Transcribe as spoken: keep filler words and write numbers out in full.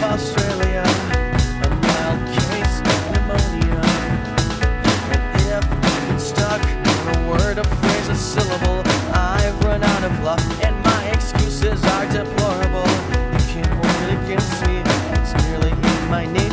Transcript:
Australia, a mild case of pneumonia. And if I'm stuck on a word, a phrase, a syllable, I've run out of luck and my excuses are deplorable. You can't hold it against me, it's merely in my nature.